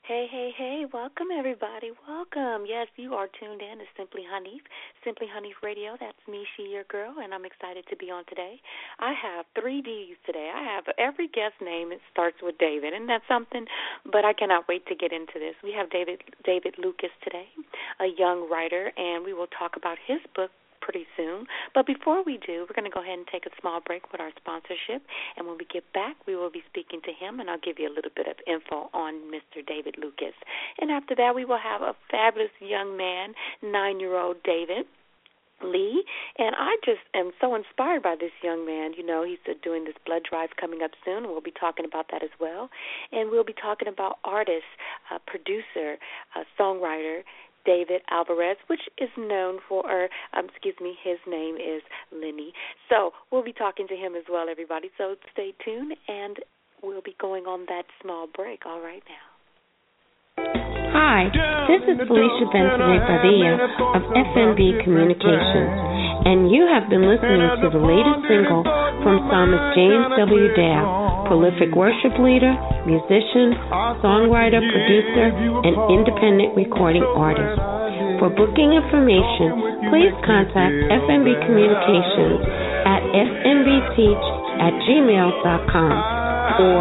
Hey, hey, hey, welcome everybody. Welcome. Yes, you are tuned in to Simply Hanif. Simply Hanif Radio. That's me, she, your girl, and I'm excited to be on today. I have 3 Ds today. I have every guest name. It starts with David, and that's something, but I cannot wait to get into this. We have David Lucas today, a young writer, and we will talk about his book pretty soon. But before we do, we're going to go ahead and take a small break with our sponsorship. And when we get back, we will be speaking to him, and I'll give you a little bit of info on Mr. David Lucas. And after that, we will have a fabulous young man, 9-year-old David Lee, and I just am so inspired by this young man. You know, he's doing this blood drive coming up soon, and we'll be talking about that as well. And we'll be talking about artist, producer, songwriter, David Alvarez, which is known for, his name is Lenny. So we'll be talking to him as well, everybody. So stay tuned, and we'll be going on that small break all right now. Hi, this is Felicia Benson Padilla of FNB Communications, and you have been listening to the latest single from psalmist James W. Dale, prolific worship leader, musician, songwriter, producer, and independent recording artist. For booking information, please contact FNB Communications at fnbteach@gmail.com or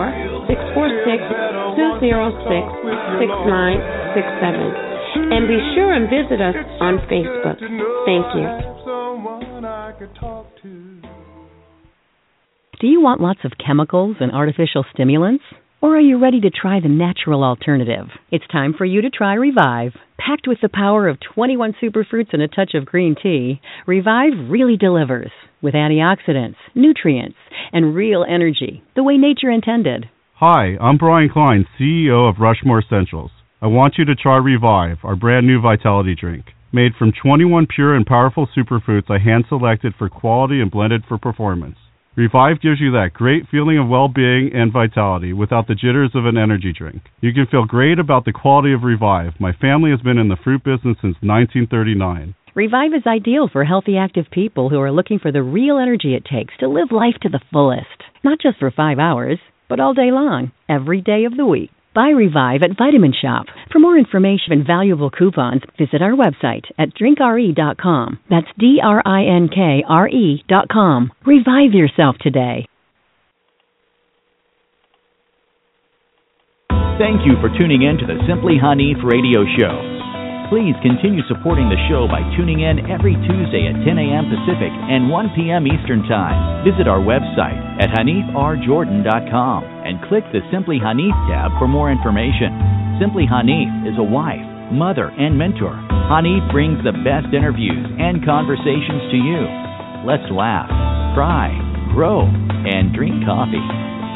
646-206-6967. And be sure and visit us on Facebook. Thank you. Do you want lots of chemicals and artificial stimulants? Or are you ready to try the natural alternative? It's time for you to try Revive. Packed with the power of 21 superfruits and a touch of green tea, Revive really delivers with antioxidants, nutrients, and real energy, the way nature intended. Hi, I'm Brian Klein, CEO of Rushmore Essentials. I want you to try Revive, our brand new vitality drink. Made from 21 pure and powerful superfoods I hand-selected for quality and blended for performance. Revive gives you that great feeling of well-being and vitality without the jitters of an energy drink. You can feel great about the quality of Revive. My family has been in the fruit business since 1939. Revive is ideal for healthy, active people who are looking for the real energy it takes to live life to the fullest. Not just for 5 hours, but all day long, every day of the week. Buy Revive at Vitamin Shop. For more information and valuable coupons, visit our website at drinkre.com. That's drinkre.com. Revive yourself today. Thank you for tuning in to the Simply Hanif radio show. Please continue supporting the show by tuning in every Tuesday at 10 a.m. Pacific and 1 p.m. Eastern Time. Visit our website at hanifrjordan.com and click the Simply Hanif tab for more information. Simply Hanif is a wife, mother, and mentor. Hanif brings the best interviews and conversations to you. Let's laugh, cry, grow, and drink coffee.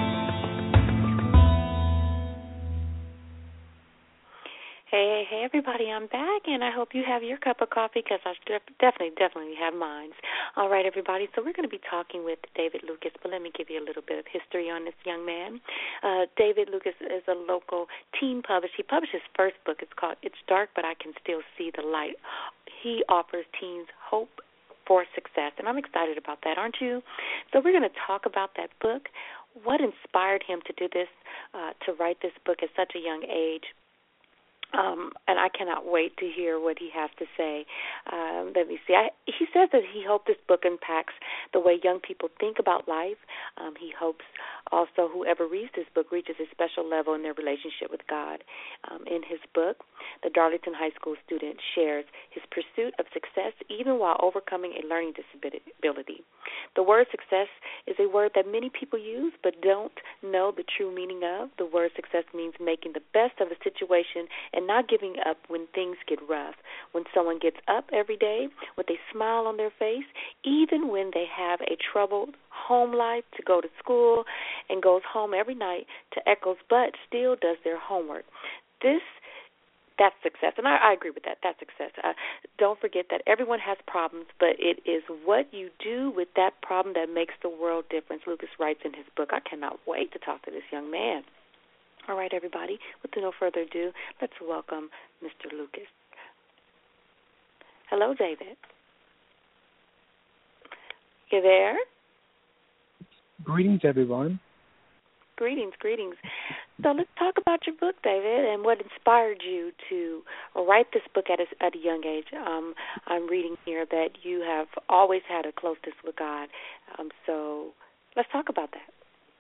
Hey, everybody, I'm back, and I hope you have your cup of coffee because I definitely have mine. All right, everybody, so we're going to be talking with David Lucas, but let me give you a little bit of history on this young man. David Lucas is a local teen publisher. He published his first book. It's called It's Dark, But I Can Still See the Light. He offers teens hope for success, and I'm excited about that, aren't you? So we're going to talk about that book, what inspired him to do this, to write this book at such a young age. And I cannot wait to hear what he has to say. Let me see. He says that he hopes this book impacts the way young people think about life. He hopes also whoever reads this book reaches a special level in their relationship with God. In his book, the Darlington High School student shares his pursuit of success even while overcoming a learning disability. The word success is a word that many people use but don't know the true meaning of. The word success means making the best of a situation and not giving up when things get rough. When someone gets up every day with a smile on their face, even when they have a troubled home life to go to school and goes home every night to Echoes but still does their homework. That's success, and I agree with that. That's success. Don't forget that everyone has problems, but it is what you do with that problem that makes the world difference. Lucas writes in his book. I cannot wait to talk to this young man. All right, everybody, with no further ado, let's welcome Mr. Lucas. Hello, David. You there? Greetings, everyone. Greetings. So let's talk about your book, David, and what inspired you to write this book at a young age. I'm reading here that you have always had a closeness with God. So let's talk about that.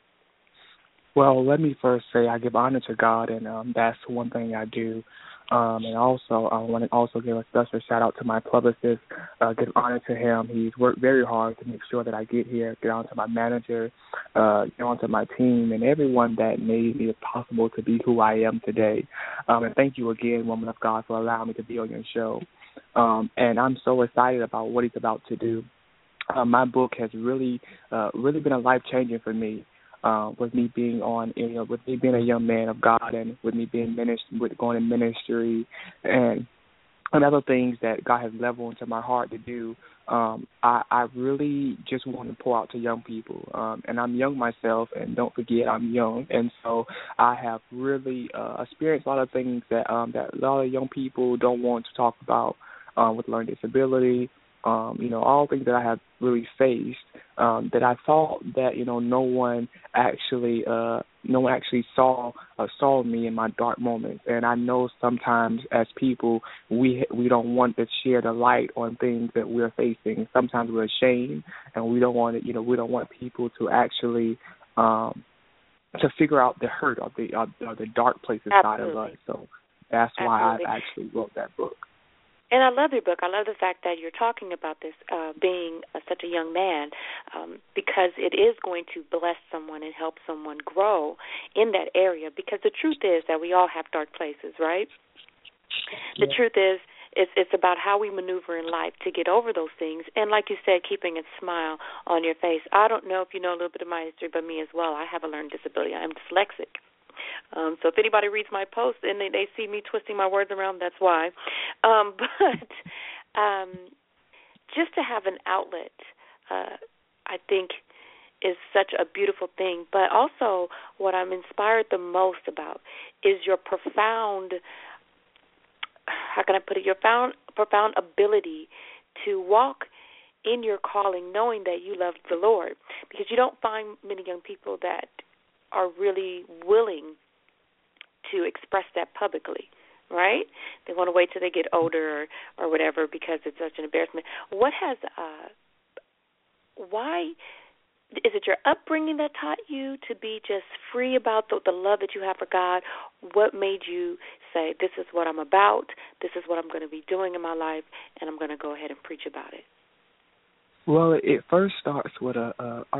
Well, let me first say I give honor to God, and that's one thing I do. And also, I want to also give a special shout-out to my publicist, give honor to him. He's worked very hard to make sure that I get here, get on to my manager, get on to my team, and everyone that made it possible to be who I am today. And thank you again, Woman of God, for allowing me to be on your show. And I'm so excited about what he's about to do. My book has really been a life-changing for me. With me being with me being a young man of God, and with me being going in ministry, and other things that God has leveled into my heart to do. I really just want to pour out to young people, and I'm young myself, and don't forget I'm young, and so I have really experienced a lot of things that a lot of young people don't want to talk about, with learning disability. All things that I have really faced, that I thought that no one actually saw me in my dark moments. And I know sometimes as people we don't want to share the light on things that we're facing. Sometimes we're ashamed, and we don't want we don't want people to actually to figure out the hurt of the dark places inside of us. So that's why I actually wrote that book. And I love your book. I love the fact that you're talking about this being such a young man, because it is going to bless someone and help someone grow in that area. Because the truth is that we all have dark places, right? Yeah. The truth is it's about how we maneuver in life to get over those things. And like you said, keeping a smile on your face. I don't know if you know a little bit of my history, but me as well. I have a learning disability. I'm dyslexic. So if anybody reads my post and they see me twisting my words around, that's why. But just to have an outlet, I think, is such a beautiful thing. But also what I'm inspired the most about is your profound, how can I put it, your profound ability to walk in your calling knowing that you love the Lord. Because you don't find many young people that are really willing to express that publicly, right? They want to wait till they get older or whatever because it's such an embarrassment. Why is it your upbringing that taught you to be just free about the love that you have for God? What made you say, this is what I'm about, this is what I'm going to be doing in my life, and I'm going to go ahead and preach about it? Well, it first starts with a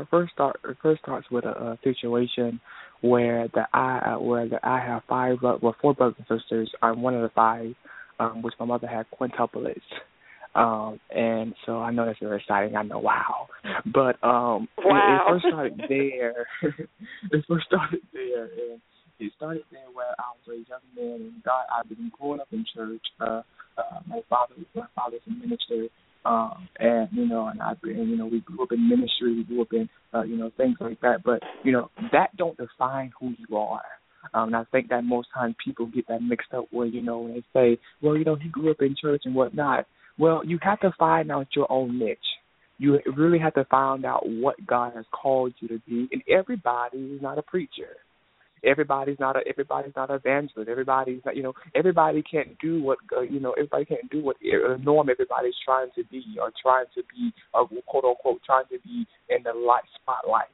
situation where I have four brothers and sisters. I'm one of the five, which my mother had quintuplets. And so I know that's very exciting. I know, wow. But it first started there. And it started there where I was a young man, and God, I've been growing up in church. My father's a minister. And I've been, we grew up in ministry, we grew up in, things like that. But, that don't define who you are. And I think that most times people get that mixed up where, when they say, well, he grew up in church and whatnot. Well, you have to find out your own niche. You really have to find out what God has called you to be. And everybody is not a preacher. Everybody's not an evangelist. Everybody's not, everybody can't do what, everybody can't do what norm everybody's trying to be, or trying to be, quote unquote, trying to be in the spotlight.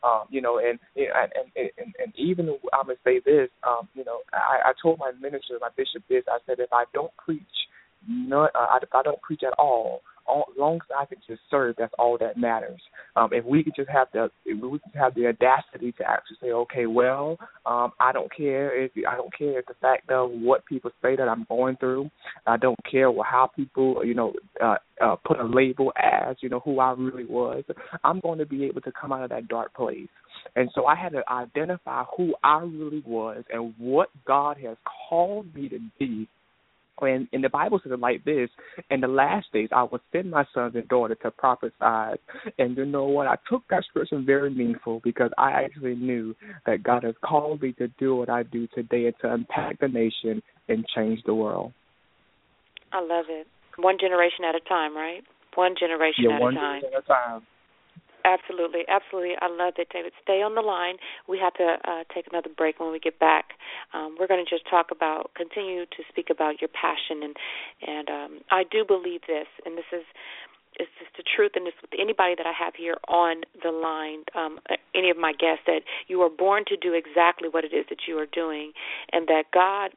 And even I'm gonna say this, I told my minister, my bishop, this. I said, if I don't preach, if I don't preach at all, as long as I can just serve, that's all that matters. If we could just have the audacity to actually say, okay, well, I don't care if the fact of what people say that I'm going through. I don't care how people, put a label as, who I really was. I'm going to be able to come out of that dark place. And so I had to identify who I really was and what God has called me to be. And the Bible says it like this: in the last days, I will send my sons and daughters to prophesy. And you know what? I took that scripture very meaningful, because I actually knew that God has called me to do what I do today and to impact the nation and change the world. I love it. One generation at a time, right? One generation at a time. One generation at a time. Absolutely. I love it, David. Stay on the line. We have to take another break. When we get back, we're going to just continue to speak about your passion, and I do believe this, and this is just the truth, and this with anybody that I have here on the line, any of my guests, that you are born to do exactly what it is that you are doing, and that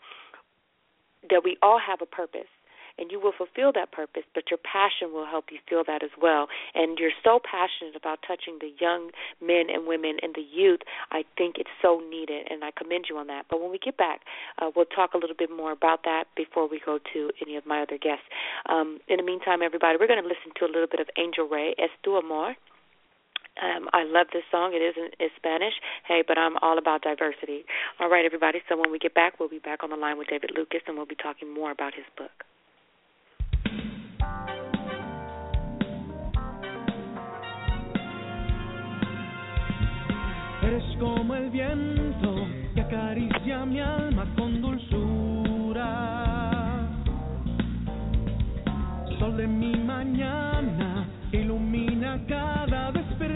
we all have a purpose. And you will fulfill that purpose, but your passion will help you feel that as well. And you're so passionate about touching the young men and women and the youth. I think it's so needed, and I commend you on that. But when we get back, we'll talk a little bit more about that before we go to any of my other guests. In the meantime, everybody, we're going to listen to a little bit of Angel Ray, Es Tu Amor. I love this song. It is in Spanish. Hey, but I'm all about diversity. All right, everybody. So when we get back, we'll be back on the line with David Lucas, and we'll be talking more about his book. Eres como el viento que acaricia mi alma con dulzura. Sol de mi mañana ilumina cada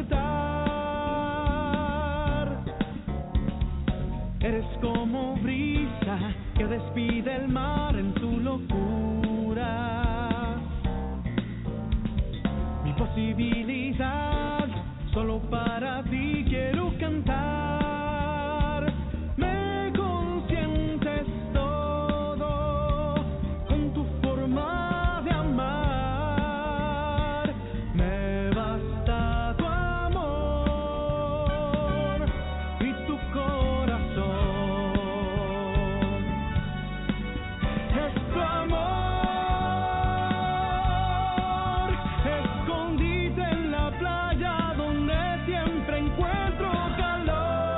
despertar. Eres como brisa que despide el mar en su locura. Mi posibilidad, solo para ti quiero cantar. Me consientes todo con tu forma de amar. Me basta tu amor y tu corazón. Es tu amor, escondite en la playa donde siempre encuentro calor.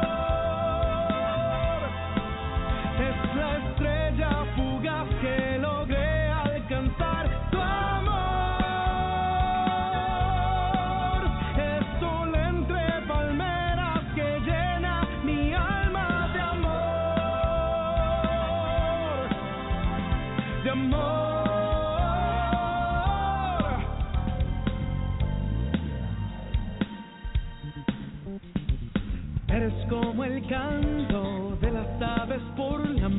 Es la estrella fugaz que logré alcanzar. Tu amor es sol entre palmeras que llena mi alma de amor. De amor. Eres como el canto de las aves por la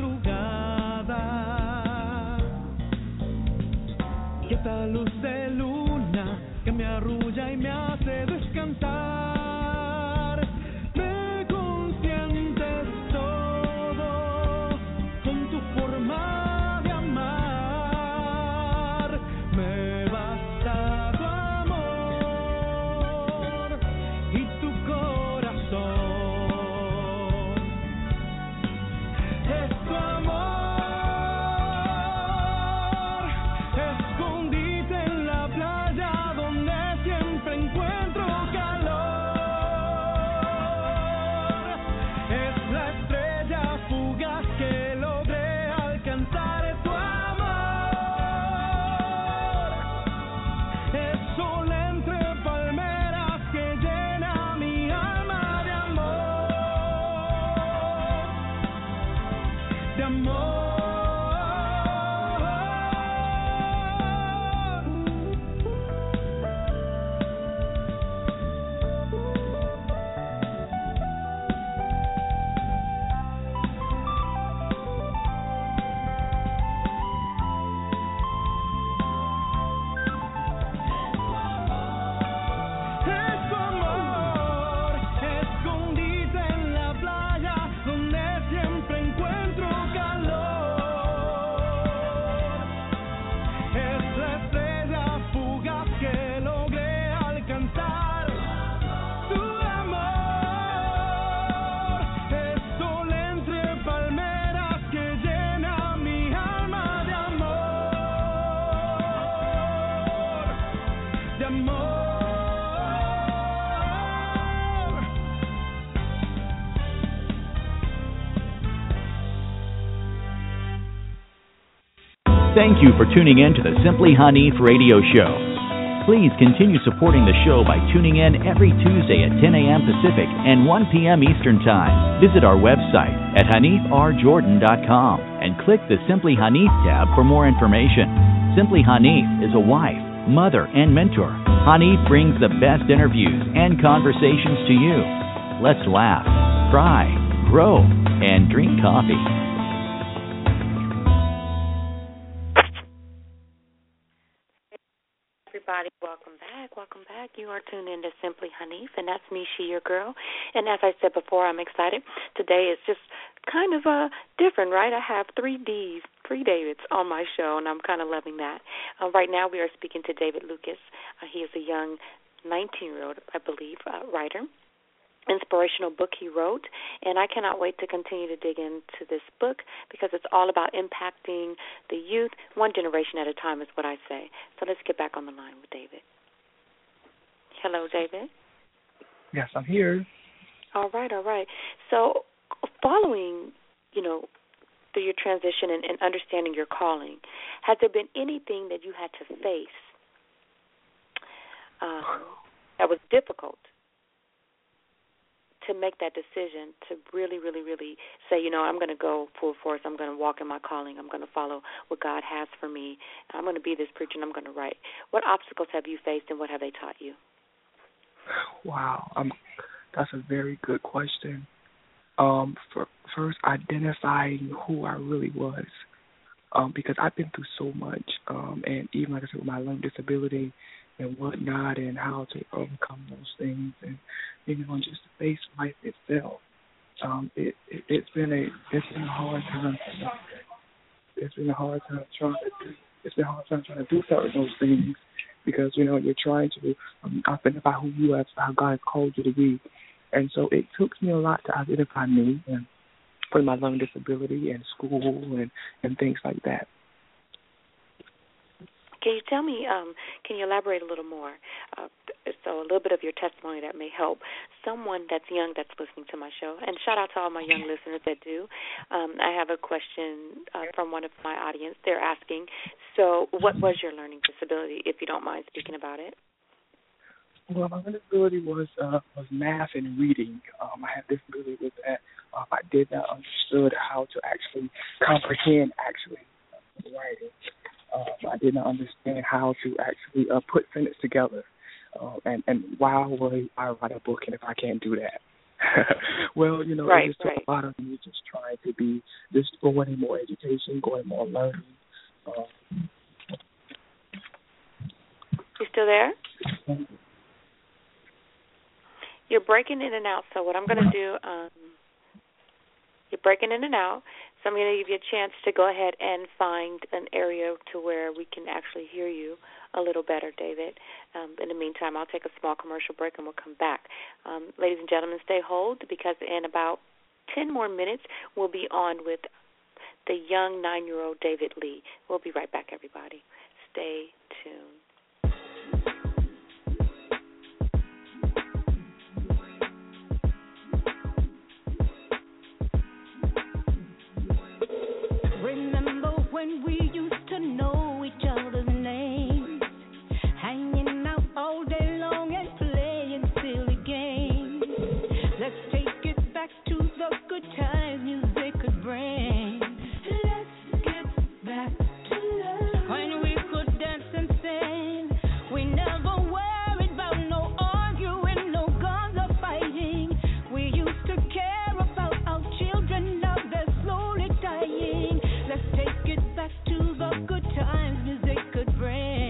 madrugada. Y esta luz de luna que me arrulla y me hace descansar. Me consientes todo con tu forma de amar. Me basta tu amor y tu corazón. Es tu amor, escondite en la playa donde siempre encuentro calor. Es la estrella fugaz que logré alcanzar. Tu amor es sol entre palmeras que llena mi alma de amor. De amor. Es tu amor, escondite en la playa donde siempre encuentro calor. Es la estrella fugaz que logré alcanzar. Tu amor es sol entre palmeras que llena mi alma de amor. De amor. Thank you for tuning in to the Simply Hanif radio show. Please continue supporting the show by tuning in every Tuesday at 10 a.m. Pacific and 1 p.m. Eastern Time. Visit our website at HanifRJordan.com and click the Simply Hanif tab for more information. Simply Hanif is a wife, mother, and mentor. Hanif brings the best interviews and conversations to you. Let's laugh, cry, grow, and drink coffee. Everybody, welcome back. Welcome back. You are tuned in to Simply Hanif, and that's me, she, your girl. And as I said before, I'm excited. Today is just kind of different, right? I have three Davids on my show, and I'm kind of loving that. Right now we are speaking to David Lucas. He is a young 19-year-old, I believe, writer. Inspirational book he wrote, and I cannot wait to continue to dig into this book because it's all about impacting the youth, one generation at a time is what I say. So let's get back on the line with David. Hello, David. Yes, I'm here. All right. So following, through your transition and understanding your calling, has there been anything that you had to face that was difficult to make that decision to really, really, really say, I'm going to go full force. I'm going to walk in my calling. I'm going to follow what God has for me. I'm going to be this preacher, and I'm going to write. What obstacles have you faced, and what have they taught you? Wow, that's a very good question. First, identifying who I really was, because I've been through so much, and even, like I said, with my learning disability and whatnot, and how to overcome those things, and just face life itself. It's been a hard time. It's been a hard time trying to do certain those things, because you're trying to identify who you are, how God has called you to be, and so it took me a lot to identify me and for my learning disability and school and things like that. Can you tell me, can you elaborate a little more? So a little bit of your testimony that may help someone that's young that's listening to my show. And shout out to all my young listeners that do. I have a question from one of my audience. They're asking, so what was your learning disability, if you don't mind speaking about it? Well, my learning disability was math and reading. I had disability with that. I did not understood how to actually comprehend writing. I did not understand how to actually put sentences together. And why would I write a book and if I can't do that? Well, it just took a lot of me just trying to be, just going more education, going more learning. You still there? You're breaking in and out, so what I'm going to do, you're breaking in and out, so I'm going to give you a chance to go ahead and find an area to where we can actually hear you a little better, David. In the meantime, I'll take a small commercial break and we'll come back. Ladies and gentlemen, stay hold, because in about 10 more minutes we'll be on with the young 9-year-old David Lee. We'll be right back, everybody. Stay tuned. Remember when we used to know each other's names, hanging out all day long and playing silly games. Let's take it back to the good times music could bring. Let's get back to love when we could dance and sing. We never worried about no arguing, no guns or fighting. We used to care about our children, now they're slowly dying. Let's take it back to the good times music could bring.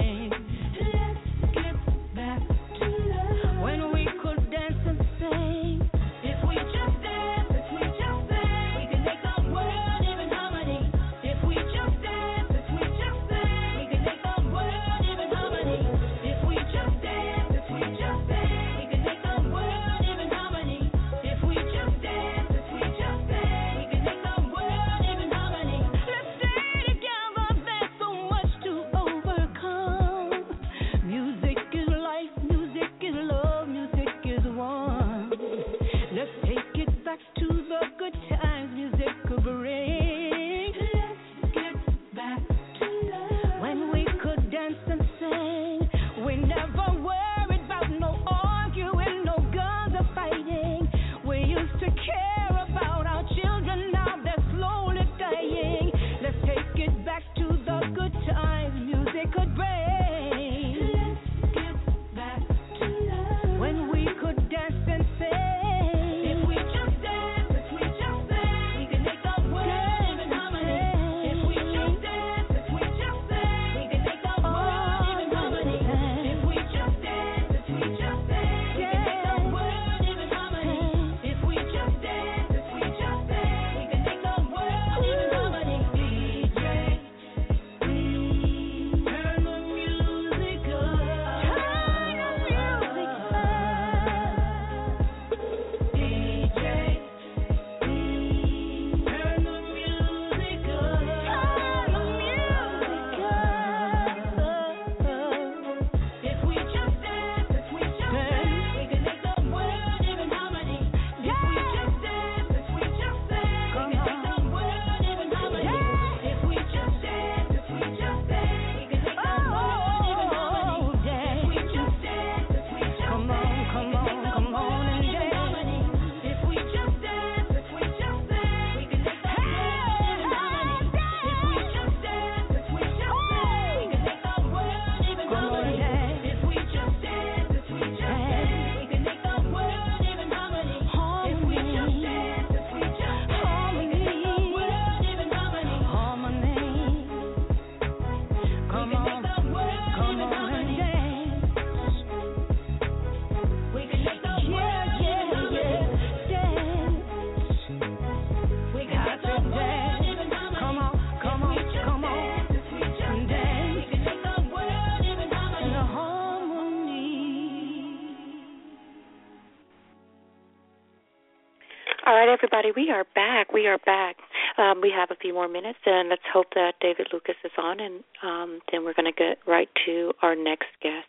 right, everybody, we are back. We are back. We have a few more minutes, and let's hope that David Lucas is on, and then we're going to get right to our next guest.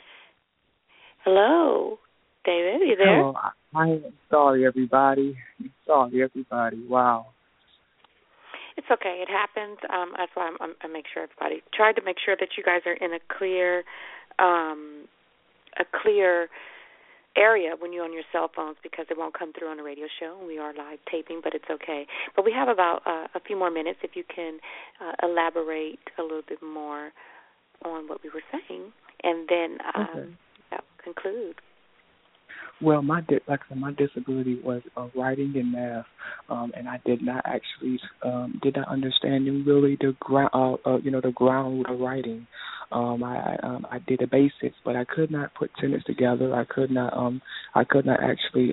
Hello, David, are you there? Hello. I'm sorry, everybody. Wow. It's okay. It happens. That's why I make sure everybody tried to make sure that you guys are in a clear area when you're on your cell phones, because it won't come through on the radio show. We are live taping, but it's okay. But we have about a few more minutes if you can elaborate a little bit more on what we were saying, and then that will conclude. Well, my disability was writing and math, and I did not actually did not understand really the ground of writing. I did the basics, but I could not put sentences together. I could not actually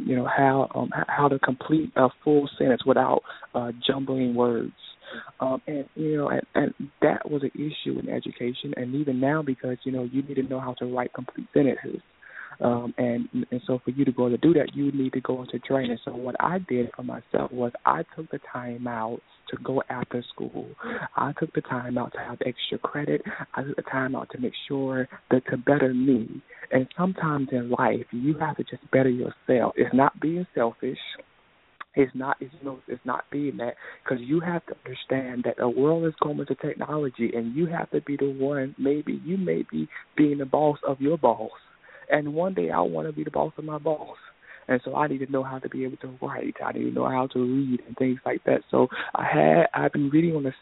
how to complete a full sentence without jumbling words. And that was an issue in education, and even now, because you need to know how to write complete sentences. And so for you to go to do that, you need to go into training. So what I did for myself was I took the time out to go after school. I took the time out to have extra credit. I took the time out to make sure that to better me. And sometimes in life, you have to just better yourself. It's not being selfish. It's not being that, because you have to understand that the world is going to technology, and you have to be the one. Maybe you may be being the boss of your boss. And one day I want to be the boss of my boss. And so I need to know how to be able to write. I need to know how to read and things like that. So I've been reading on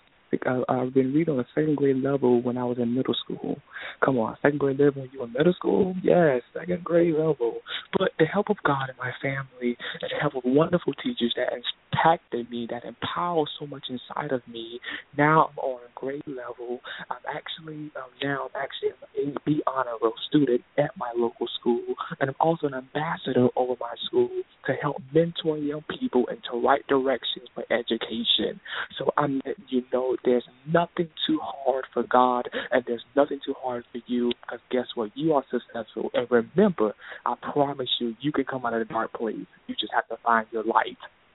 a second grade level when I was in middle school. Come on, second grade level, you in middle school? Yes, second grade level. But the help of God and my family, and the help of wonderful teachers that impacted me, that empowered so much inside of me, now I'm on a grade level. I'm actually an AB honorable student at my local school, and I'm also an ambassador over my school to help mentor young people into right directions for education. So I'm letting you know there's nothing too hard for God, and there's nothing too hard for you, because guess what? You are successful. And remember, I promise you, you can come out of the dark place. You just have to find your light.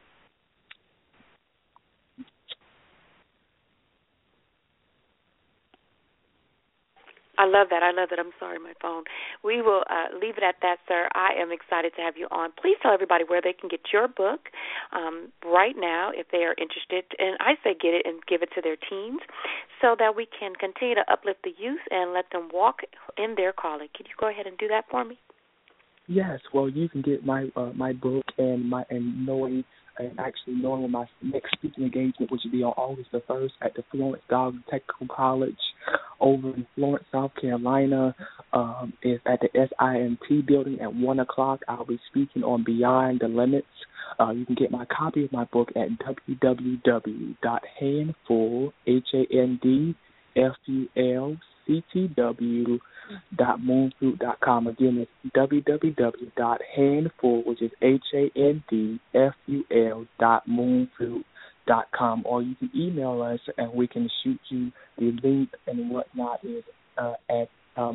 I love that. I'm sorry, my phone. We will leave it at that, sir. I am excited to have you on. Please tell everybody where they can get your book right now if they are interested. And I say get it and give it to their teens so that we can continue to uplift the youth and let them walk in their calling. Can you go ahead and do that for me? Yes. Well, you can get my book and knowing my next speaking engagement, which will be on August the 1st at the Florence Dog Technical College over in Florence, South Carolina. Is at the SIMT building at 1 o'clock. I'll be speaking on Beyond the Limits. You can get my copy of my book at www.handful.moonfruit.com. Again, it's www.handful, which is handful.moonfruit.com. Or you can email us and we can shoot you the link and whatnot is at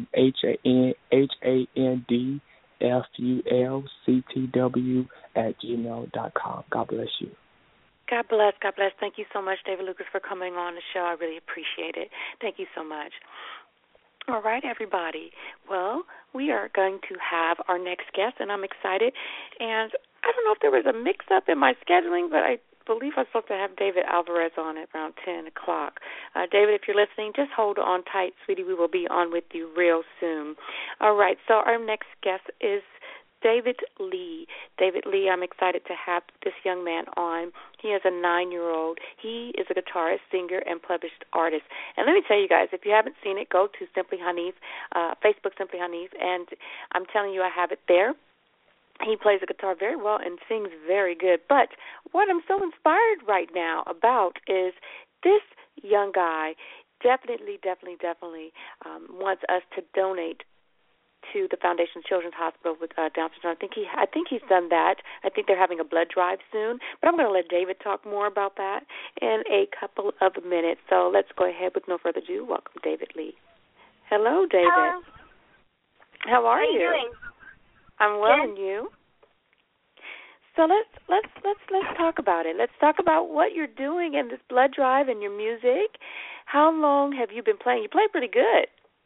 handfulctw@gmail.com. God bless you. God bless. God bless. Thank you so much, David Lucas, for coming on the show. I really appreciate it. Thank you so much. All right, everybody. Well, we are going to have our next guest, and I'm excited. And I don't know if there was a mix-up in my scheduling, but I believe I'm supposed to have David Alvarez on at around 10 o'clock. David, if you're listening, just hold on tight, sweetie. We will be on with you real soon. All right, so our next guest is David Lee. David Lee, I'm excited to have this young man on. He is a 9-year-old. He is a guitarist, singer, and published artist. And let me tell you guys, if you haven't seen it, go to Simply Hanif, Facebook Simply Hanif, and I'm telling you I have it there. He plays the guitar very well and sings very good. But what I'm so inspired right now about is this young guy definitely wants us to donate to the Foundation Children's Hospital with Down syndrome. I think he's done that. I think they're having a blood drive soon. But I'm going to let David talk more about that in a couple of minutes. So let's go ahead with no further ado. Welcome, David Lee. Hello, David. Hello. How are you? How are you doing? I'm well, Good. and you? So let's talk about it. Let's talk about what you're doing in this blood drive and your music. How long have you been playing? You play pretty good.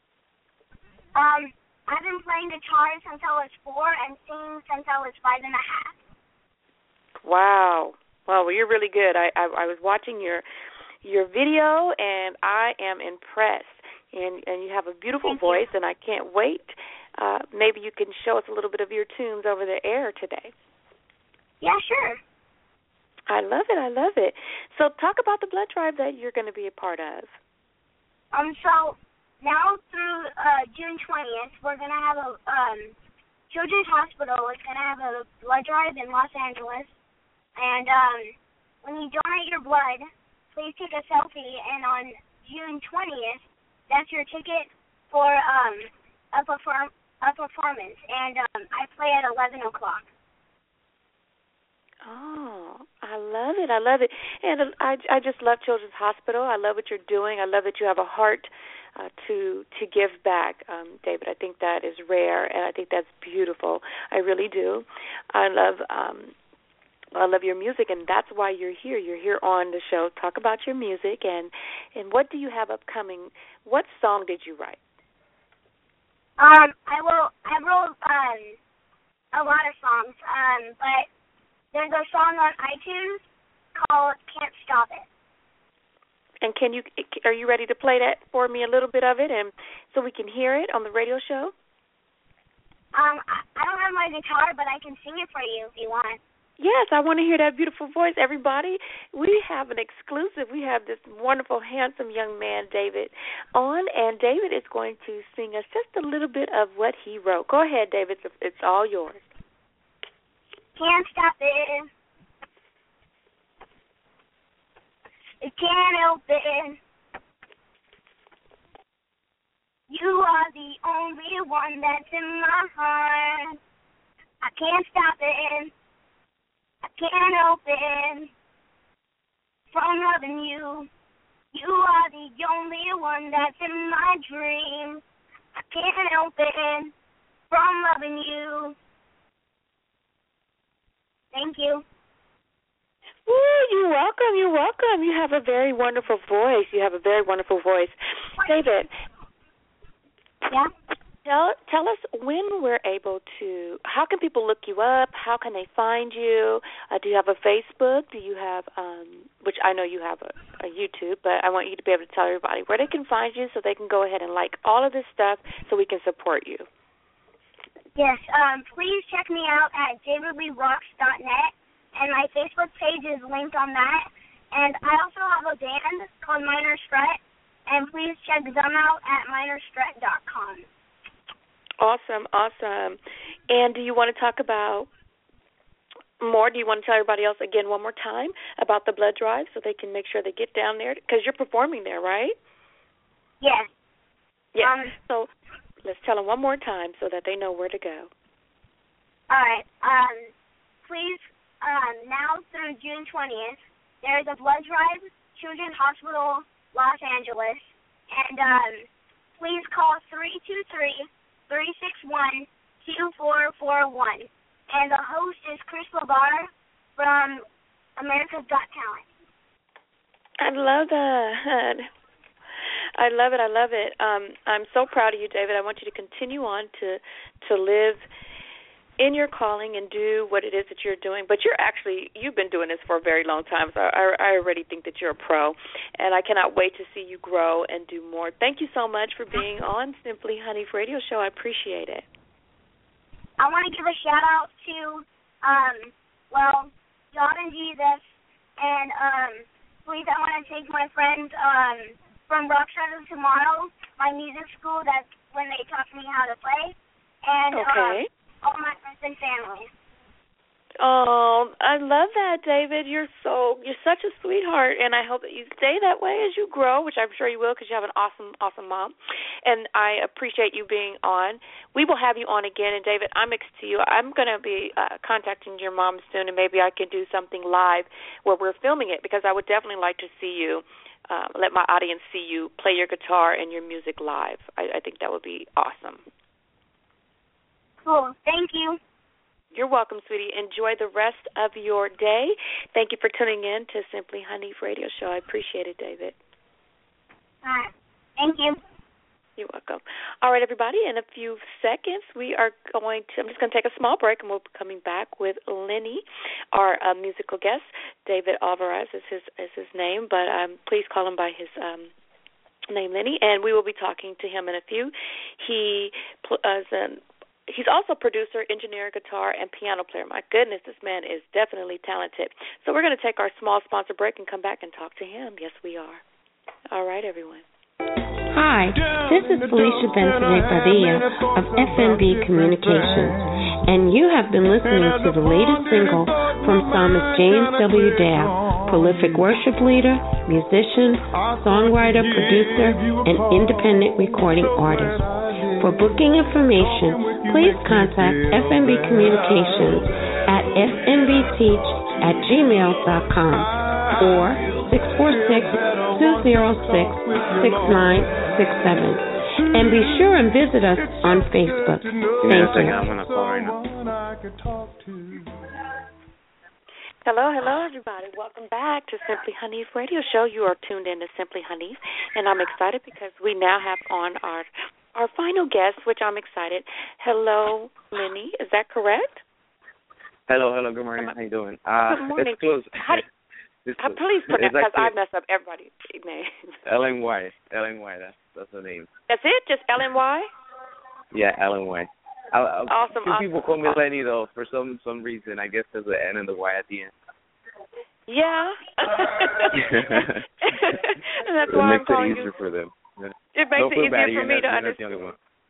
I've been playing guitar since I was 4 and singing since I was 5 and a half. Wow. Well, you're really good. I was watching your video, and I am impressed. And you have a beautiful voice, and I can't wait. Maybe you can show us a little bit of your tunes over the air today. Yeah, sure. I love it. I love it. So talk about the blood drive that you're going to be a part of. So now through June 20th, we're going to have a Children's Hospital is going to have a blood drive in Los Angeles. And when you donate your blood, please take a selfie. And on June 20th, that's your ticket for a performance. And I play at 11 o'clock. Oh, I love it. I love it. And I just love Children's Hospital. I love what you're doing. I love that you have a heart to give back, David. I think that is rare, and I think that's beautiful. I really do. I love your music, and that's why you're here. You're here on the show. Talk about your music, and what do you have upcoming? What song did you write? I wrote a lot of songs, but there's a song on iTunes called "Can't Stop It." And are you ready to play that for me, a little bit of it, and so we can hear it on the radio show? I don't have my guitar, but I can sing it for you if you want. Yes, I want to hear that beautiful voice. Everybody, we have an exclusive. We have this wonderful, handsome young man, David, on, and David is going to sing us just a little bit of what he wrote. Go ahead, David. It's all yours. Can't stop it. I can't help it. You are the only one that's in my heart. I can't stop it. I can't help it. From loving you. You are the only one that's in my dream. I can't help it. From loving you. Thank you. Ooh, you're welcome. You're welcome. You have a very wonderful voice. David. Yeah? Tell us when we're able to, how can people look you up? How can they find you? Do you have a Facebook? Do you have, which I know you have a YouTube, but I want you to be able to tell everybody where they can find you so they can go ahead and like all of this stuff so we can support you. Yes, please check me out at davidleerocks.net, and my Facebook page is linked on that. And I also have a band called Minor Strut, and please check them out at minorstrut.com. Awesome. And do you want to talk about more? Do you want to tell everybody else again one more time about the blood drive so they can make sure they get down there? Because you're performing there, right? Yes. Yeah. So let's tell them one more time so that they know where to go. All right. Please, now through June 20th, there's a blood drive, Children's Hospital, Los Angeles, and please call 323-361-2441. And the host is Chris LeVar from America's Got Talent. I love that. I love it. I'm so proud of you, David. I want you to continue on to live in your calling and do what it is that you're doing. But you've been doing this for a very long time, so I already think that you're a pro, and I cannot wait to see you grow and do more. Thank you so much for being on Simply Honey's radio show. I appreciate it. I want to give a shout-out to, God and Jesus, and please, I want to take my friends from Rockstars of Tomorrow, my music school, that's when they taught me how to play, and all my friends and family. Oh, I love that, David. You're such a sweetheart, and I hope that you stay that way as you grow, which I'm sure you will because you have an awesome mom, and I appreciate you being on. We will have you on again, and David, I'm next to you. I'm going to be contacting your mom soon, and maybe I can do something live where we're filming it because I would definitely like to see you, let my audience see you play your guitar and your music live. I think that would be awesome. Cool. Thank you. You're welcome, sweetie. Enjoy the rest of your day. Thank you for tuning in to Simply Hanif Radio Show. I appreciate it, David. All right. Thank you. You're welcome. All right, everybody, in a few seconds, I'm just going to take a small break, and we'll be coming back with Lenny, our musical guest. David Alvarez is his name, but please call him by his name, Lenny, and we will be talking to him in a few. He's also producer, engineer, guitar, and piano player. My goodness, this man is definitely talented. So we're going to take our small sponsor break and come back and talk to him. Yes, we are. All right, everyone. Hi, this is Felicia Benson Padilla of FNB Communications, and you have been listening to the latest single from Psalmist James W. Dale, prolific worship leader, musician, songwriter, producer, and independent recording artist. For booking information, please contact FNB Communications at fnbteach@gmail.com or 646-206-6967. And be sure and visit us on Facebook. Thank you. Hello, everybody. Welcome back to Simply Hanif Radio Show. You are tuned in to Simply Hanif, and I'm excited because we now have on our final guest, which I'm excited. Hello, Lenny. Is that correct? Hello. Good morning. How you doing? Good morning. It's close. Please pronounce, because I mess up everybody's name. LNY. That's the name. That's it? Just LNY? Yeah, LNY. Awesome. People call me Lenny, though, for some reason. I guess there's an N and the Y at the end. Yeah. And that's it why makes I'm calling it easier for them. Yeah. It makes it easier for me to understand.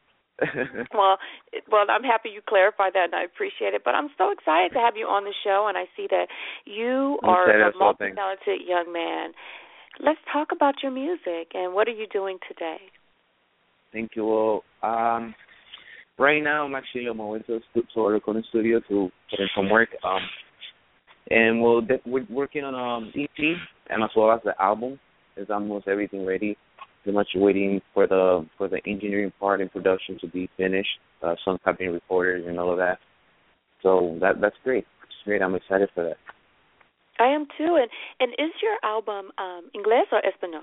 Well, I'm happy you clarified that, and I appreciate it. But I'm so excited to have you on the show, and I see that you are a multi-talented young man. Let's talk about your music, and what are you doing today? Thank you. Well, right now I'm actually on my way to a recording studio to put in some work. And we're working on EP and as well as the album. There's almost everything ready. Pretty much waiting for the engineering part and production to be finished. Some company recorders and all of that. So that's great. It's great. I'm excited for that. I am too. And is your album Inglés or Español?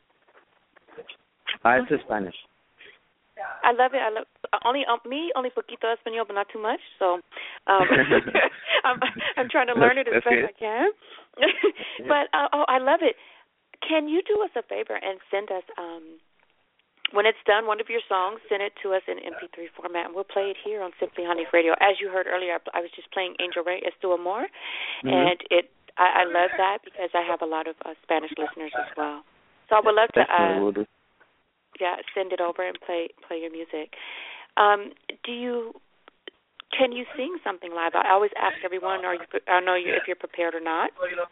It's Spanish. I love it. Only poquito español, but not too much. So I'm trying to learn it as best I can. But I love it. Can you do us a favor and send us, when it's done, one of your songs, send it to us in MP3 format, and we'll play it here on Simply Hanif Radio. As you heard earlier, I was just playing Angel Rey, Es tu amor, and I love that because I have a lot of Spanish listeners as well. So I would love to send it over and play your music. Can you sing something live? I always ask everyone, if you're prepared or not.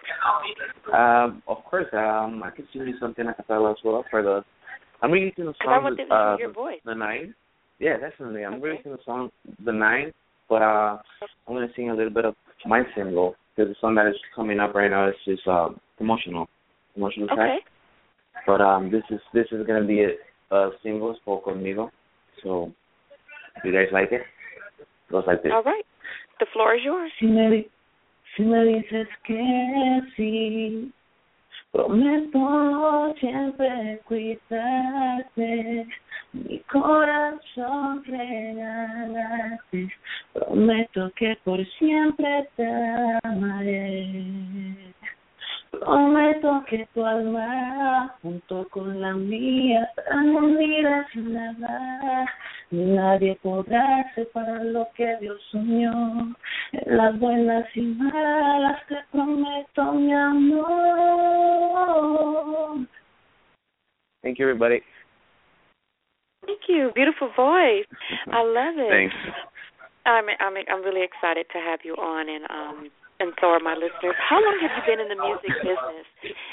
Of course, I can sing you something a cappella as well I'm releasing a song. I want to hear your voice. The 9. Yeah, definitely. I'm releasing a song, The 9, but I'm going to sing a little bit of my single because the song that is coming up right now is just emotional track. Okay. But this is going to be a single, Spoke Conmigo. So, do you guys like it? It goes like this. All right. The floor is yours. Si me dices que sí, prometo siempre cuidarte, mi corazón regalarte, prometo que por siempre te amaré. Prometo que tu alma junto con la mía tan unida sin nada, nadie podrá separar lo que Dios unió. En las buenas y malas te prometo mi amor. Thank you, everybody. Thank you. Beautiful voice. I love it. Thanks. I'm really excited to have you on, and so are my listeners. How long have you been in the music business?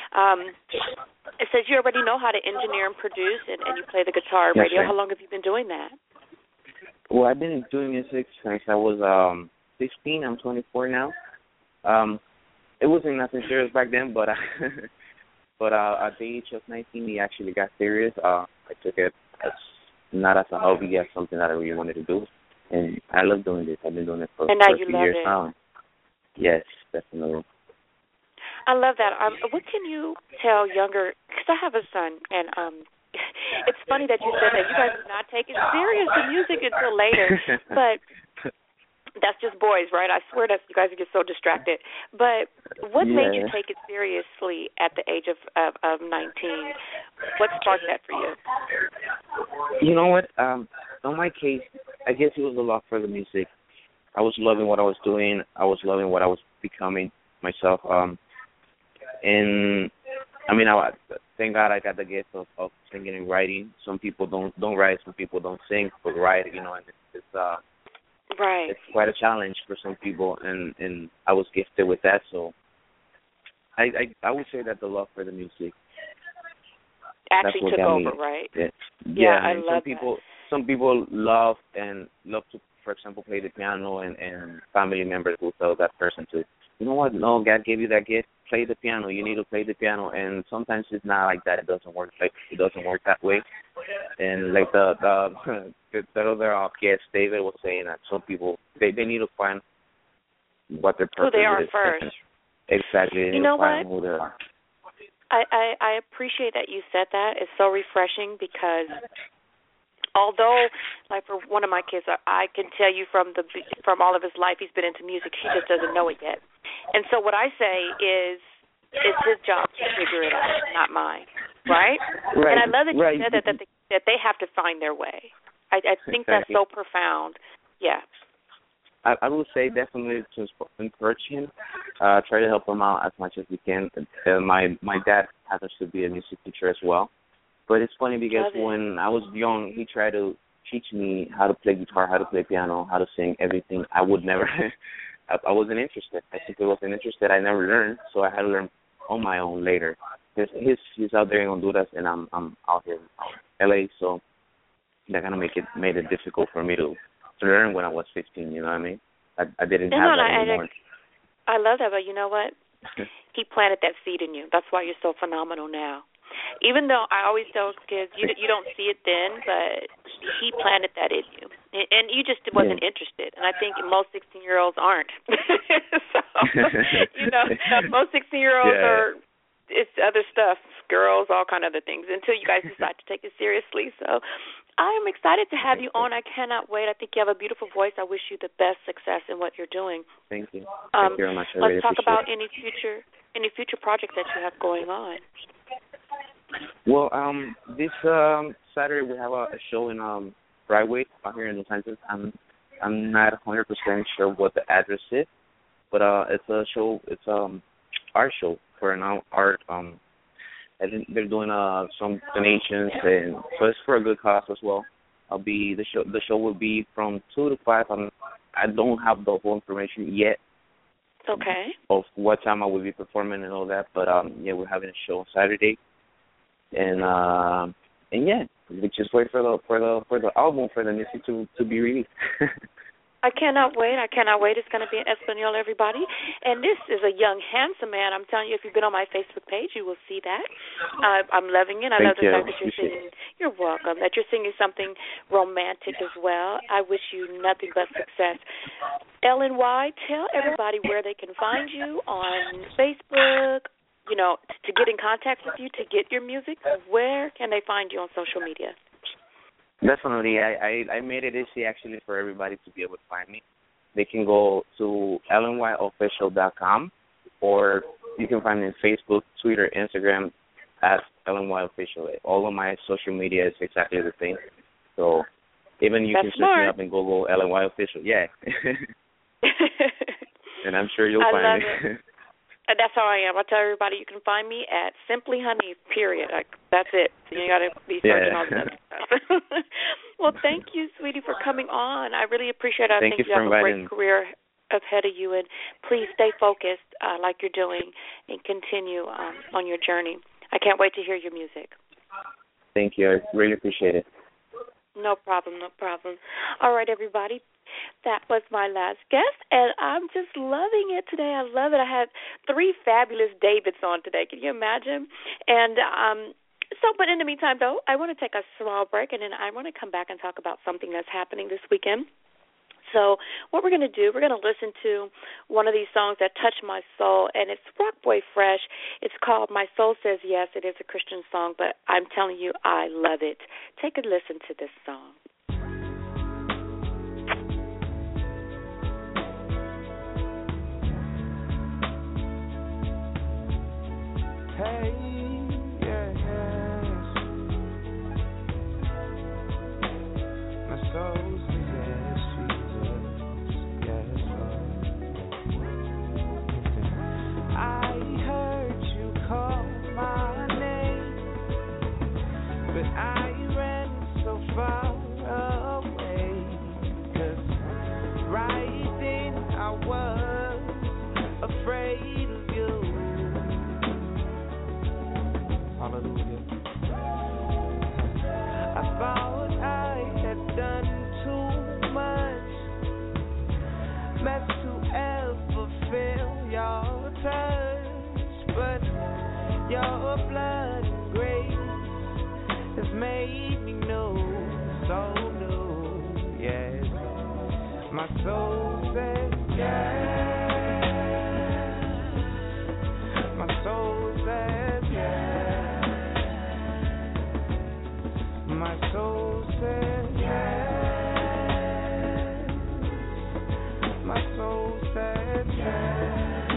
It says you already know how to engineer and produce, and you play the guitar and radio. How long have you been doing that? Well, I've been doing music since I was 16. I'm 24 now. It wasn't nothing serious back then, but at the age of 19, we actually got serious. I took it not as a hobby, as something that I really wanted to do. And I love doing this. I've been doing it for and now a you few love years it. now. Yes, definitely. I love that. What can you tell younger? Because I have a son, and it's funny that you said that you guys do not take it serious, the music, until later. But that's just boys, right? I swear that you guys get so distracted. But what made you take it seriously at the age of 19? What sparked that for you? You know what? In my case, I guess it was a lot for the music. I was loving what I was doing. I was loving what I was becoming myself. And I mean, thank God I got the gift of singing and writing. Some people don't write, some people don't sing, but write. You know, and it's right. It's quite a challenge for some people, and I was gifted with that. So I would say that the love for the music actually took over, right? Yeah, I love that. Some people love to, for example, play the piano, and family members will tell that person to, you know what? No, God gave you that gift. Play the piano. You need to play the piano. And sometimes it's not like that. It doesn't work that way. And like the other guest, David, was saying that some people they need to find what their purpose is. Who they are first. Exactly. You know what? Who they are. I appreciate that you said that. It's so refreshing because although, like for one of my kids, I can tell you from all of his life he's been into music. He just doesn't know it yet. And so what I say is, it's his job to figure it out, not mine, right? And I love that you said that they have to find their way. I think that's so profound. Yeah. I would say definitely to encourage him, try to help him out as much as we can. My dad happens to be a music teacher as well. But it's funny because when I was young, he tried to teach me how to play guitar, how to play piano, how to sing, everything. I would never, I wasn't interested. I simply wasn't interested. I never learned, so I had to learn on my own later. He's out there in Honduras, and I'm out here in LA, so that kind of made it difficult for me to learn when I was 15. You know what I mean? I didn't have that anymore. I love that, but you know what? He planted that seed in you. That's why you're so phenomenal now. Even though I always tell kids, you don't see it then, but he planted that in you. And you just wasn't interested. And I think most 16-year-olds aren't. So, most 16-year-olds are, it's other stuff, girls, all kind of other things, until you guys decide to take it seriously. So I am excited to have you on. I cannot wait. I think you have a beautiful voice. I wish you the best success in what you're doing. Thank you. Thank you very much. Let's talk about any future projects that you have going on. Well, this Saturday we have a show in Broadway out here in Los Angeles. I'm not 100% sure what the address is, but it's a show. It's art show for an art. I think they're doing some donations, and so it's for a good cause as well. The show will be from 2 to 5. I don't have the whole information yet. Okay. Of what time I will be performing and all that, but we're having a show on Saturday. And yeah, we just wait for the album, for the music to be released. I cannot wait. It's going to be in Espanol, everybody. And this is a young, handsome man. I'm telling you, if you've been on my Facebook page, you will see that. I'm loving it. I love the fact that you're singing. You're welcome. That you're singing something romantic as well. I wish you nothing but success. LNY, tell everybody where they can find you on Facebook. To get in contact with you, to get your music, where can they find you on social media? Definitely. I made it easy, actually, for everybody to be able to find me. They can go to lnyofficial.com, or you can find me on Facebook, Twitter, Instagram, at lnyofficial. All of my social media is exactly the same. So even you can search me up and Google lnyofficial. Yeah. And I'm sure you'll find me. That's how I am. I tell everybody you can find me at Simply Honey, period. That's it. You got to be searching all that stuff. Well, thank you, sweetie, for coming on. I really appreciate it. I think you have a great career ahead of you, and please stay focused like you're doing and continue on your journey. I can't wait to hear your music. Thank you. I really appreciate it. No problem. All right, everybody. That was my last guest, and I'm just loving it today. I love it. I had 3 fabulous Davids on today. Can you imagine? And but in the meantime, though, I want to take a small break, and then I want to come back and talk about something that's happening this weekend. So what we're going to do, we're going to listen to one of these songs that touched my soul, and it's Rockboy Fresh. It's called My Soul Says Yes. It is a Christian song, but I'm telling you, I love it. Take a listen to this song. Hey, yes, my soul says yes, Jesus, yes, Listen, I heard you call my name, but I ran so far away, 'cause right then I was afraid of you. Hallelujah. I thought I had done too much, meant to ever feel your touch, but your blood and grace has made me new, so new, yes. My soul says yes. My soul says yes. My soul says yes. My soul says yes.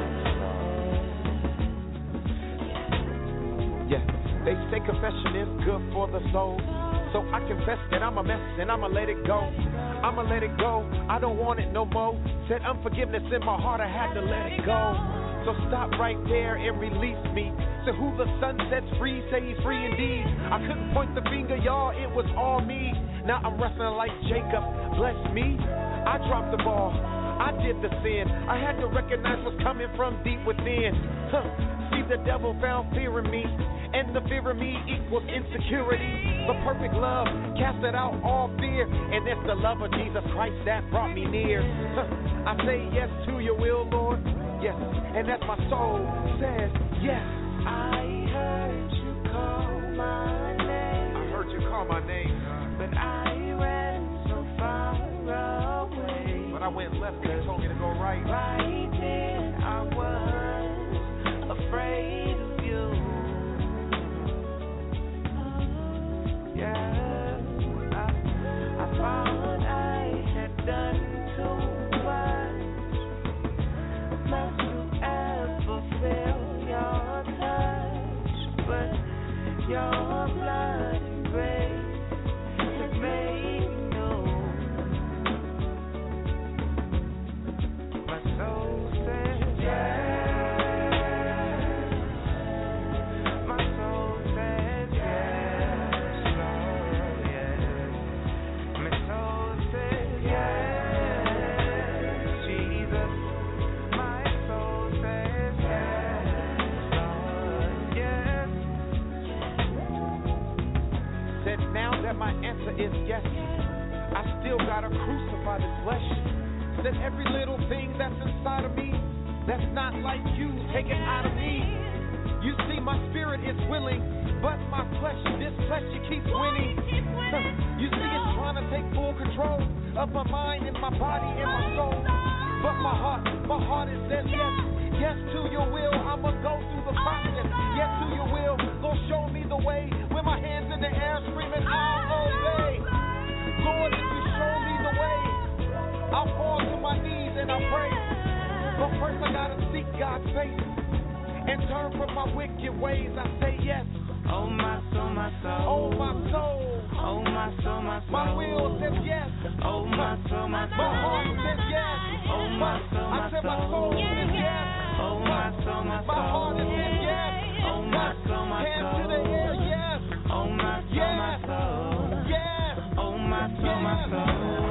Yeah, they say confession is good for the soul. So I confess that I'm a mess and I'ma let it go. I'ma let it go. I don't want it no more. Said unforgiveness in my heart, I had to let it go. So stop right there and release me. So who the sun sets free, say he's free indeed. I couldn't point the finger, y'all, it was all me. Now I'm wrestling like Jacob, bless me. I dropped the ball, I did the sin. I had to recognize what's coming from deep within. See, the devil found fear in me, and the fear in me equals insecurity. But perfect love casted out all fear, and it's the love of Jesus Christ that brought me near. I say yes to your will, Lord, yes, and that's my soul says yes. I heard you call my name. I heard you call my name, but I ran so far away. But I went left and you told me to go right. Right then I was afraid of you. Yeah, I thought I had done too much, not to ever feel your touch, but your blood and grace has made me new. My soul says yes. My soul says yes, Lord, yes. My soul says yes, Jesus. My soul says yes, Lord, yes. Said now that my answer is yes, I still gotta crucify this flesh. Said every little thing that's inside of me that's not like you, take it out of me. You see, my spirit is willing, but my flesh, this flesh, it keeps winning. You see, it's trying to take full control of my mind and my body and my soul. But my heart, it says yes. Yes to your will, I'ma go through the process. Yes to your will, go show me the way. With my hands in the air screaming, I'll obey. Lord, if you show me the way, I'll fall to my knees and I'll pray. But first I gotta seek God's face and turn from my wicked ways. I say yes. Oh my soul, my soul. Oh my soul. Oh my soul, my soul. My will says yes. Oh my soul, my soul. My heart says yes. Oh my soul, my soul. I said my soul says yes. Oh my soul, my soul. My heart says yes. Oh my soul, my soul. Hands to the air, yes. Oh my soul, my soul. Yes. Oh my soul, my soul.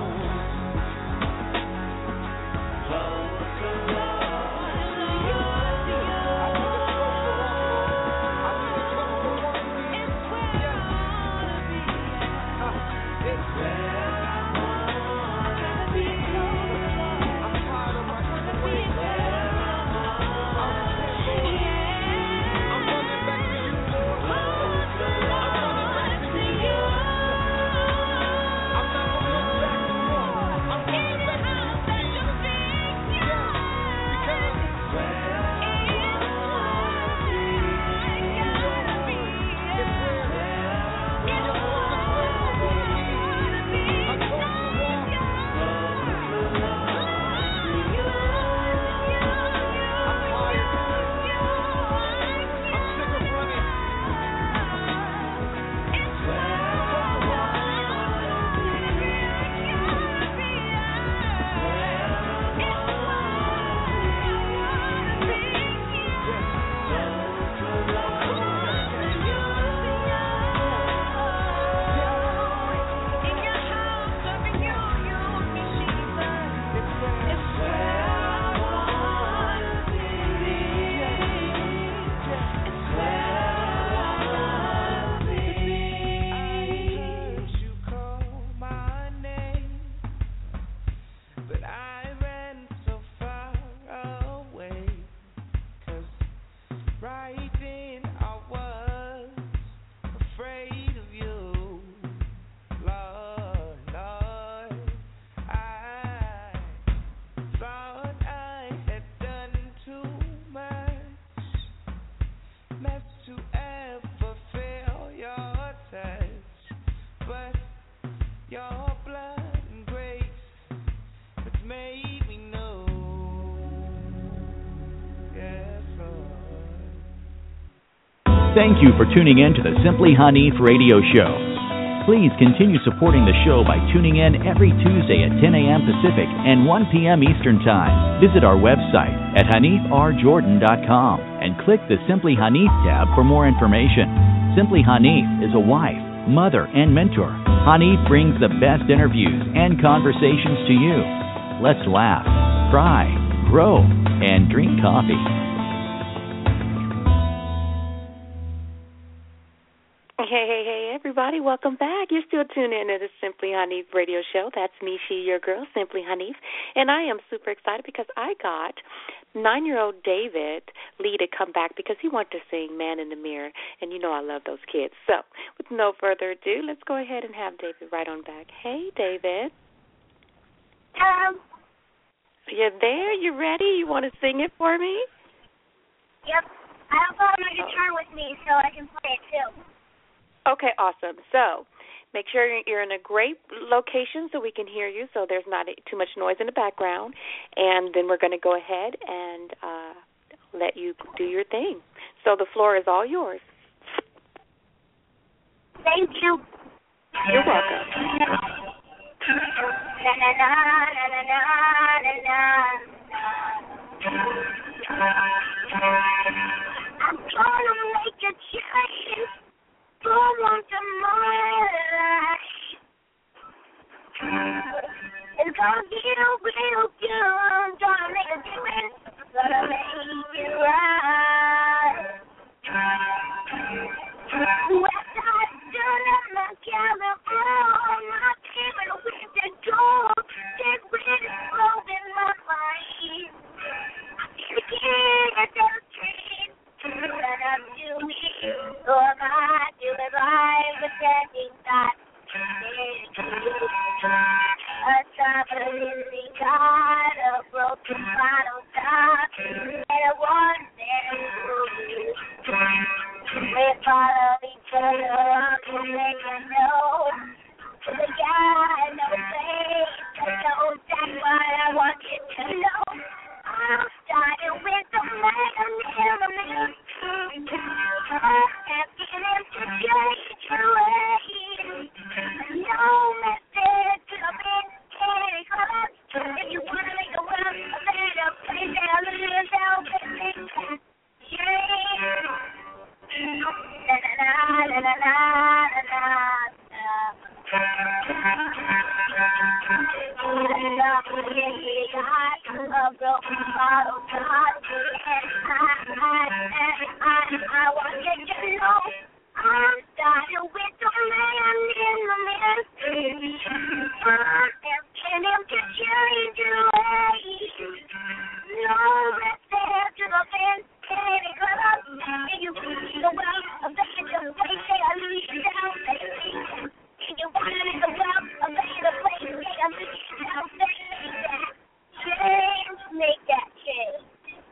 Thank you for tuning in to the Simply Hanif radio show. Please continue supporting the show by tuning in every Tuesday at 10 a.m. Pacific and 1 p.m. Eastern Time. Visit our website at HanifRJordan.com and click the Simply Hanif tab for more information. Simply Hanif is a wife, mother, and mentor. Hanif brings the best interviews and conversations to you. Let's laugh, cry, grow, and drink coffee. Hey, everybody. Welcome back. You're still tuned in to the Simply Hanif radio show. That's me, she, your girl, Simply Hanif. And I am super excited because I got 9-year-old David Lee to come back because he wanted to sing Man in the Mirror. And you know I love those kids. So with no further ado, let's go ahead and have David right on back. Hey, David. You there? You ready? You want to sing it for me? Yep. I also have my guitar with me so I can play it too. Okay, awesome. So make sure you're in a great location so we can hear you, so there's not too much noise in the background. And then we're going to go ahead and let you do your thing. So the floor is all yours. Thank you. You're welcome. Na na na na na na na. I'm gonna make a change. For once in my life, it's gonna get real good. Gonna make a difference. Gonna make it right. Westside done at my California, my favorite with the door. Get rid of love in my mind. I can't street. And I'm doing, so am I doing right, pretending that a traveling got a broken bottle top, and a one there. We follow each other to make a note. The guy no face, so that's what I want you to know. I'm starting with the man in the mirror. Asking him to change your ways. No message to the big candy club. If you want to make the world a better place, I'll lose yourself in it. Yeah. Na na na na na na na. A broken bottle top, and I want you to know I'm starting with the man in the mirror. Asking him to change your ways. No message to the fence, candy club. And you see the world of the place, I lose you down, baby. And you want to make the world a better place, I lose you down, baby. Change, make that change.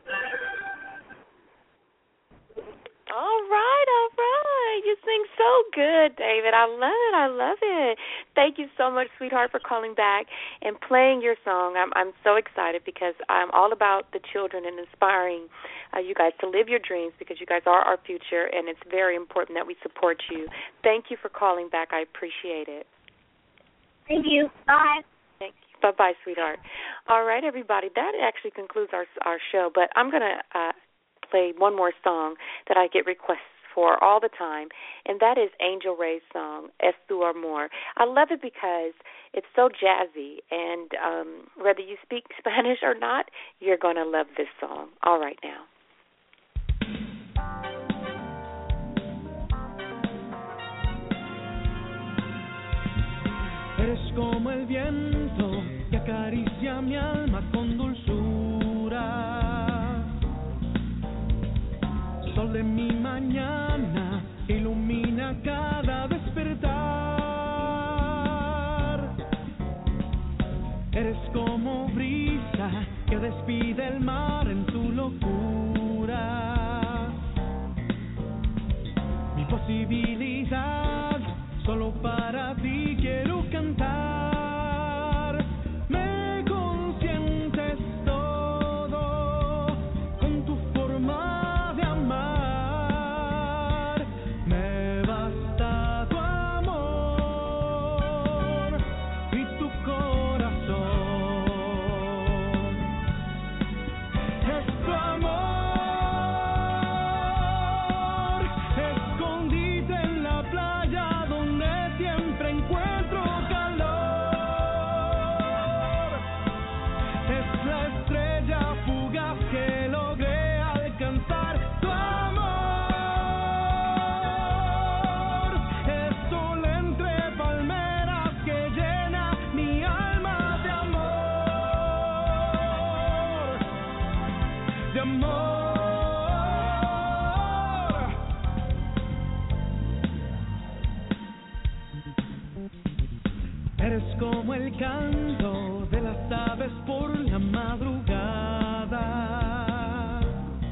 All right. You sing so good, David. I love it. Thank you so much, sweetheart, for calling back and playing your song. I'm so excited because I'm all about the children and inspiring you guys to live your dreams because you guys are our future, and it's very important that we support you. Thank you for calling back. I appreciate it. Thank you. Bye. Thank you. Bye-bye, sweetheart. All right, everybody. That actually concludes our show, but I'm going to play one more song that I get requests for all the time, and that is Angel Ray's song, Es Tu Amor. I love it because it's so jazzy, and whether you speak Spanish or not, you're going to love this song. All right, now. Eres como el viento que acaricia mi alma con dulzura. Sol de mi mañana ilumina cada despertar. Eres como brisa que despide el mar en su locura. Mi posibilidad, solo para ti quiero cantar. Me consientes todo con tu forma de amar. Eres como el canto de las aves por la madrugada.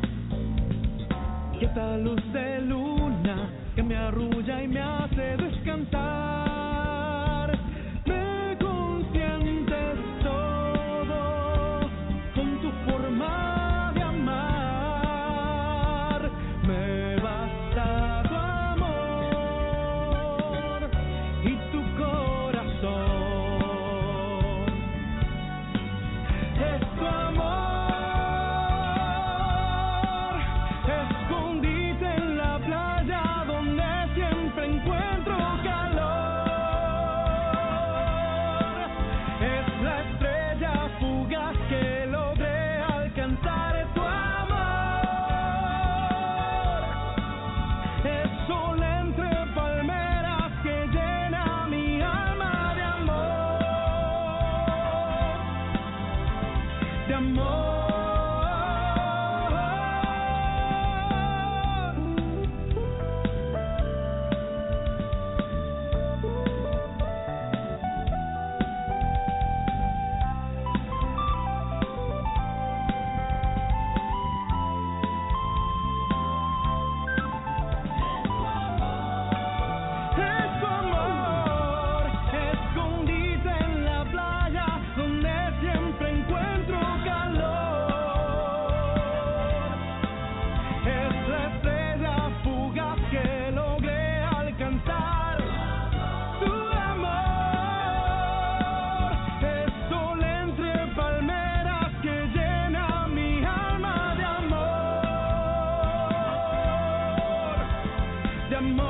Y esta luz de luna que me arrulla y me hace descansar. Me consientes todo con tu forma de amar. Me basta tu amor y tu corazón. Es tu amor, escondite en la playa donde siempre encuentro calor. Es la estrella fugaz que logré alcanzar. Tu amor es sol entre palmeras que llena mi alma de amor, de amor. Es tu amor, escondite en la playa donde siempre encuentro calor. Es la estrella fugaz que logré alcanzar. Tu amor es sol entre palmeras que llena mi alma de amor, de amor.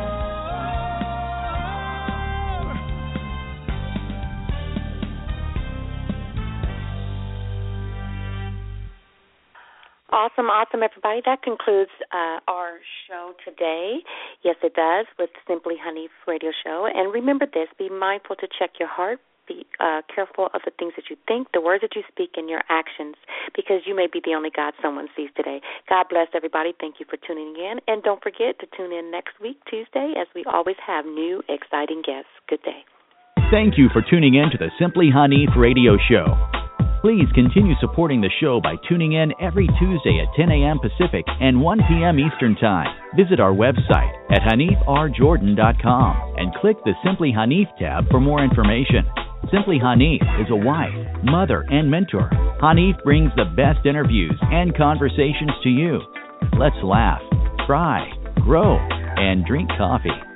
Awesome, everybody. That concludes our show today. Yes, it does, with Simply Hanif Radio Show. And remember this, be mindful to check your heart. Be careful of the things that you think, the words that you speak, and your actions, because you may be the only God someone sees today. God bless everybody. Thank you for tuning in. And don't forget to tune in next week, Tuesday, as we always have new, exciting guests. Good day. Thank you for tuning in to the Simply Hanif Radio Show. Please continue supporting the show by tuning in every Tuesday at 10 a.m. Pacific and 1 p.m. Eastern Time. Visit our website at HanifRJordan.com and click the Simply Hanif tab for more information. Simply Hanif is a wife, mother, and mentor. Hanif brings the best interviews and conversations to you. Let's laugh, cry, grow, and drink coffee.